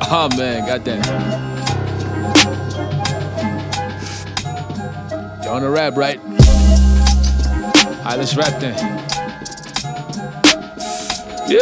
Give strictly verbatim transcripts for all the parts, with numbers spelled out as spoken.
Oh man, goddamn. You wanna rap, right? Alright, let's rap then. Yeah.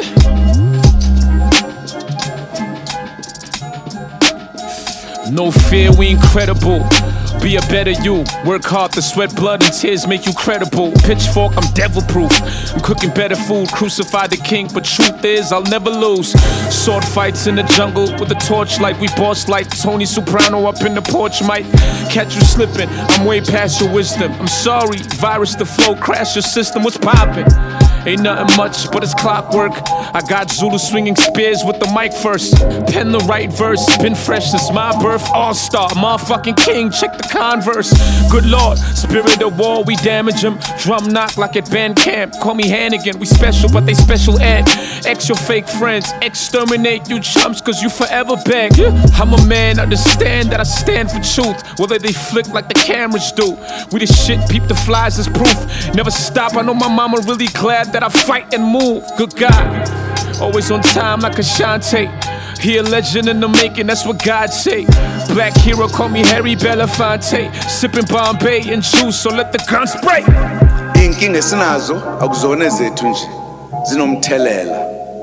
No fear, we incredible. Be a better you. Work hard, the sweat, blood, and tears make you credible. Pitchfork, I'm devil proof. I'm cooking better food, crucify the king. But truth is, I'll never lose. Sword fights in the jungle with a torchlight. We boss like Tony Soprano up in the porch. Might catch you slipping. I'm way past your wisdom. I'm sorry, virus the flow, crash your system. What's poppin'? Ain't nothing much, but it's clockwork. I got Zulu swinging spears with the mic first. Pen the right verse, been fresh since my birth. All-star, motherfucking king, check the converse. Good lord, spirit of war, we damage him. Drum knock like at band camp, call me Hannigan. We special, but they special ed. X your fake friends, exterminate you chumps, cause you forever beg. I'm a man, understand that I stand for truth, whether they flick like the cameras do. We the shit, peep the flies as proof. Never stop, I know my mama really glad that I fight and move. Good God, always on time like Ashanti. He a legend in the making, that's what God say. Black hero, call me Harry Belafonte. Sipping Bombay and juice, so let the gun spray. Inkinga esinazo akuzona ezethu nje zinomthelela.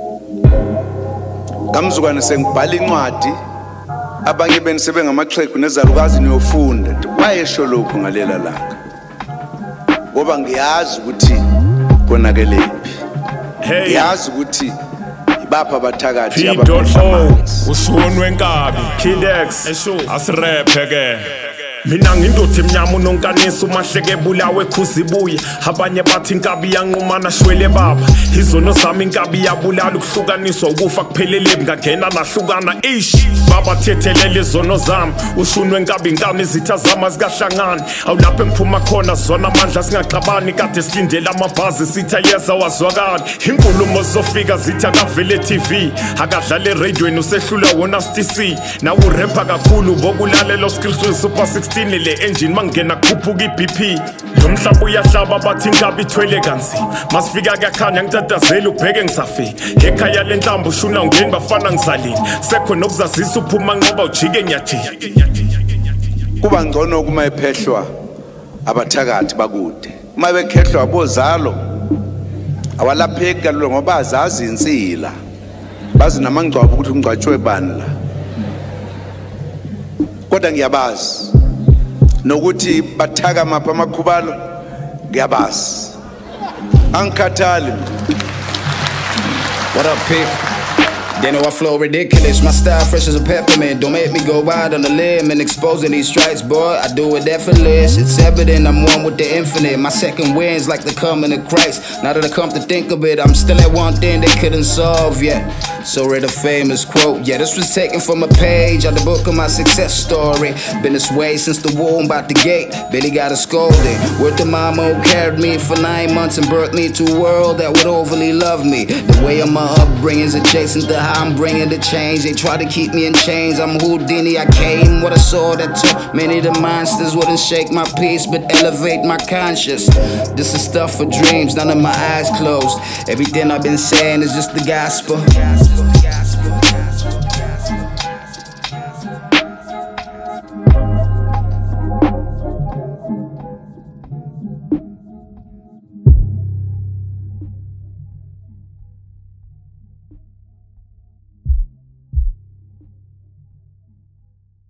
Ngamzukwane sengibhala incwadi abanye beni sebengamaxhegu nezalukazi niyofunda wayesho lokho ngalela langa. Ngoba ngiyazi ukuthi konakelephi. Hey, ngiyazi ukuthi ibapha abathakathi P abapho. Ushunwe Nkabi, Kidex, asirephe ke. Mina ngindoda emnyama unonkanisa umahleke bulawe khuzibuye. Abanye bathi Nkabi yanqumana shwele baba. Izono zami Nkabi yabulala ukuhlukaniswa ukufa kuphelele ngangena nahlukana ish. Baba thethelele izono zami. Ushunwe Nkabi nkani izitha zama zikahlangani. Awulapho engiphuma khona zona amandla singaxabani kade silindele amabhazi sitha yeza wazwakala. Inkulumo zofika zitha kavele T V. Akadlala eradioweni usehlula wona S T C. Nawu rapper kakhulu bokulalela script super sixteen. Le engine mangena khuphuka I B P. Lo mhlaba uyahlaba bathi Nkabi ithwele kanzima. Masifika kuyakhanya ngitatazela ubheke ngisafika. Ekhaya lenhlambu ushuna ungeni bafana ngizalini. Sekho nokuzazisa uphuma ngoba ujike nyajika. Kuba ngcono kuma ephehlwa abathakathi bakude. Uma bekhehlwa abozalo awalapheki kalula ngoba azazi insila. Bazi namangcwabo ukuthi ungcwatshwe bani la. Kodwa ngiyabazi nokuthi bathaka mapha amakhubalo ngiyabazi angikhathali. What up, P? They know I flow ridiculous, my style fresh as a peppermint. Don't make me go wide on the limb and exposing these stripes, boy. I do it effortless, it's evident I'm one with the infinite. My second wind's like the coming of Christ. Now that I come to think of it, I'm still at one thing they couldn't solve yet. So read a famous quote, yeah, this was taken from a page out the book of my success story. Been this way since the womb out the gate, Billy got a scolding. Word to mama who carried me for nine months and birthed me to a world that would overly love me. The way of my upbringing's adjacent to how I'm bringing the change. They try to keep me in chains, I'm Houdini. I came with a sword that took many of the monsters. Wouldn't shake my peace, but elevate my conscience. This is stuff for dreams, none of my eyes closed. Everything I've been saying is just the gospel.